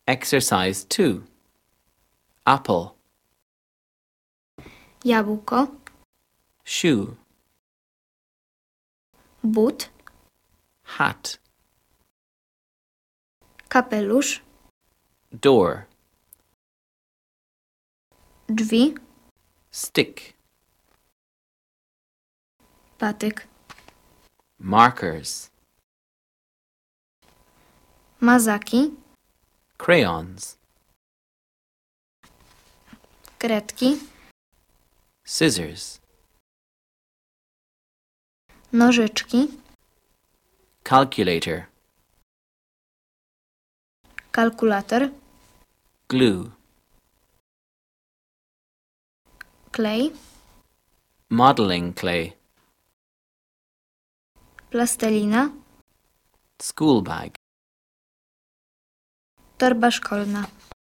Exercise 2. Apple. Jabłko, Shoe. but, Hat. kapelusz, Door. drzwi, Stick. patyk, Markers. mazaki, Crayons. kredki, Scissors. nożyczki, Calculator. kalkulator, Glue. klej, Modeling clay. plastelina, School bag. torba szkolna.